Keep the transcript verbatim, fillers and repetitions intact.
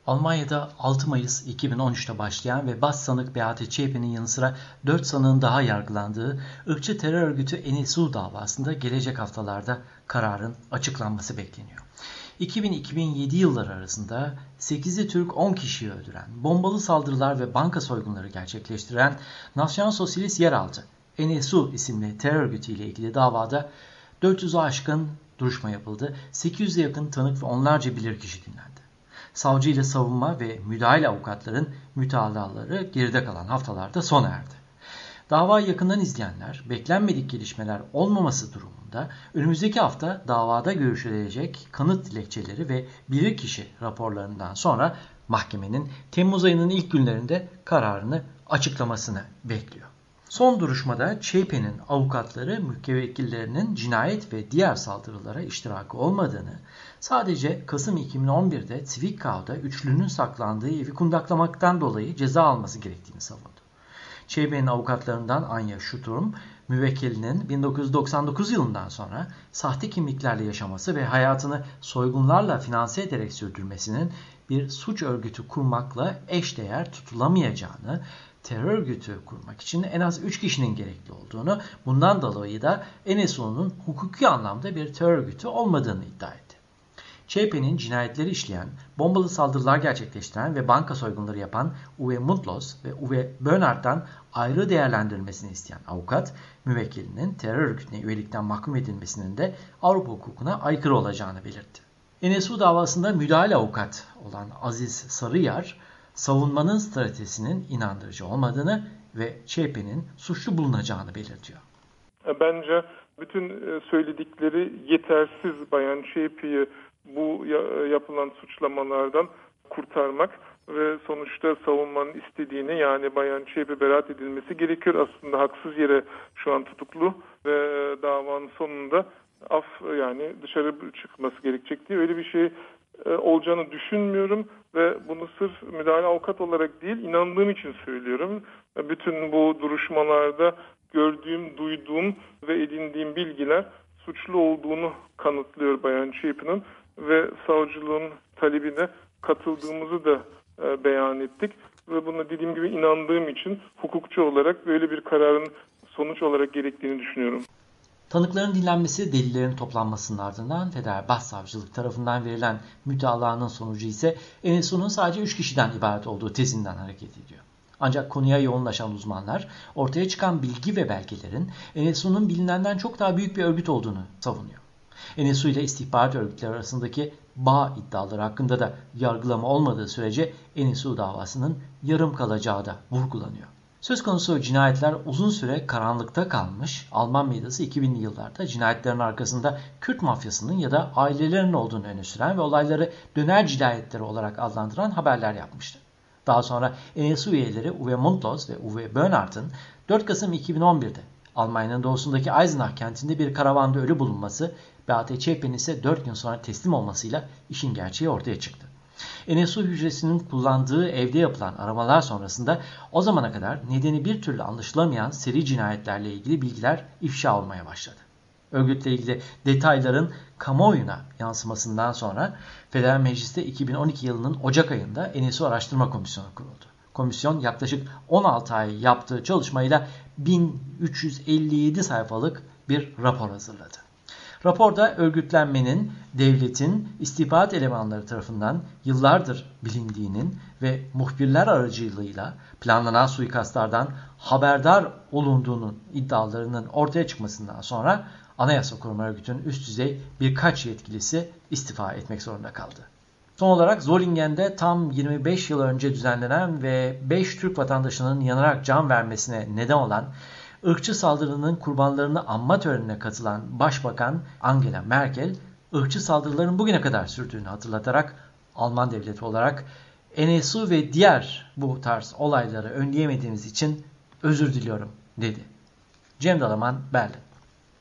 Almanya'da altı Mayıs iki bin on üç'te başlayan ve baş sanık Beate Zschäpe'nin yanı sıra dört sanığın daha yargılandığı ırkçı terör örgütü N S U davasında gelecek haftalarda kararın açıklanması bekleniyor. iki bin iki bin yedi yılları arasında sekizi Türk on kişiyi öldüren, bombalı saldırılar ve banka soygunları gerçekleştiren Nasyonal Sosyalist Yeraltı N S U isimli terör örgütü ile ilgili davada dört yüzü aşkın duruşma yapıldı. sekiz yüze yakın tanık ve onlarca bilirkişi dinlendi. Savcı ile savunma ve müdahale avukatların mütalaları geride kalan haftalarda sona erdi. Davayı yakından izleyenler, beklenmedik gelişmeler olmaması durumunda önümüzdeki hafta davada görüşülecek kanıt dilekçeleri ve bilirkişi raporlarından sonra mahkemenin Temmuz ayının ilk günlerinde kararını açıklamasını bekliyor. Son duruşmada Zschäpe'nin avukatları müvekkillerinin cinayet ve diğer saldırılara iştirakı olmadığını, sadece Kasım iki bin on bir'de Zwickau'da üçlünün saklandığı evi kundaklamaktan dolayı ceza alması gerektiğini savundu. Zschäpe'nin avukatlarından Anja Sturm, müvekkilinin bin dokuz yüz doksan dokuz yılından sonra sahte kimliklerle yaşaması ve hayatını soygunlarla finanse ederek sürdürmesinin bir suç örgütü kurmakla eşdeğer tutulamayacağını, terör örgütü kurmak için en az üç kişinin gerekli olduğunu, bundan dolayı da N S U'nun hukuki anlamda bir terör örgütü olmadığını iddia etti. Zschäpe'nin cinayetleri işleyen, bombalı saldırılar gerçekleştiren ve banka soygunları yapan Uwe Mundlos ve Uwe Böhnardt'tan ayrı değerlendirilmesini isteyen avukat, müvekkilinin terör örgütüne üyelikten mahkum edilmesinin de Avrupa hukukuna aykırı olacağını belirtti. N S U davasında müdahale avukat olan Aziz Sarıyar, savunmanın stratejisinin inandırıcı olmadığını ve Zschäpe'nin suçlu bulunacağını belirtiyor. Bence bütün söyledikleri yetersiz Bayan Zschäpe'yi bu yapılan suçlamalardan kurtarmak ve sonuçta savunmanın istediğini, yani Bayan Zschäpe beraat edilmesi gerekiyor. Aslında haksız yere şu an tutuklu ve davanın sonunda af, yani dışarı çıkması gerekecek diye öyle bir şey olacağını düşünmüyorum ve bunu sırf müdahale avukat olarak değil, inandığım için söylüyorum. Bütün bu duruşmalarda gördüğüm, duyduğum ve edindiğim bilgiler suçlu olduğunu kanıtlıyor Bayan Zschäpe'nin ve savcılığın talebine katıldığımızı da e, beyan ettik ve buna dediğim gibi inandığım için hukukçu olarak böyle bir kararın sonuç olarak gerektiğini düşünüyorum. Tanıkların dinlenmesi, delillerin toplanmasının ardından Federal Başsavcılık tarafından verilen müdalaanın sonucu ise N S U'nun sadece üç kişiden ibaret olduğu tezinden hareket ediyor. Ancak konuya yoğunlaşan uzmanlar ortaya çıkan bilgi ve belgelerin N S U'nun bilinenden çok daha büyük bir örgüt olduğunu savunuyor. N S U ile istihbarat örgütleri arasındaki bağ iddiaları hakkında da yargılama olmadığı sürece N S U davasının yarım kalacağı da vurgulanıyor. Söz konusu cinayetler uzun süre karanlıkta kalmış. Alman medyası iki binli yıllarda cinayetlerin arkasında Kürt mafyasının ya da ailelerin olduğunu öne süren ve olayları döner cinayetleri olarak adlandıran haberler yapmıştı. Daha sonra N S U üyeleri Uwe Mundlos ve Uwe Böhnardt'ın dört Kasım iki bin on bir'de Almanya'nın doğusundaki Eisenach kentinde bir karavanda ölü bulunması, Beate Zschäpe'nin ise dört gün sonra teslim olmasıyla işin gerçeği ortaya çıktı. N S U hücresinin kullandığı evde yapılan aramalar sonrasında o zamana kadar nedeni bir türlü anlaşılamayan seri cinayetlerle ilgili bilgiler ifşa olmaya başladı. Örgütle ilgili detayların kamuoyuna yansımasından sonra Federal Meclis'te iki bin on iki yılının Ocak ayında N S U Araştırma Komisyonu kuruldu. Komisyon yaklaşık on altı ay yaptığı çalışmayla bin üç yüz elli yedi sayfalık bir rapor hazırladı. Raporda örgütlenmenin devletin istihbarat elemanları tarafından yıllardır bilindiğinin ve muhbirler aracılığıyla planlanan suikastlardan haberdar olunduğunun iddialarının ortaya çıkmasından sonra Anayasa Koruma Örgütü'nün üst düzey birkaç yetkilisi istifa etmek zorunda kaldı. Son olarak Zolingen'de tam yirmi beş yıl önce düzenlenen ve beş Türk vatandaşının yanarak can vermesine neden olan ırkçı saldırının kurbanlarını anma törenine katılan Başbakan Angela Merkel, ırkçı saldırıların bugüne kadar sürdüğünü hatırlatarak Alman devleti olarak N S U ve diğer bu tarz olayları önleyemediğimiz için özür diliyorum dedi. Cem Dalaman, Berlin.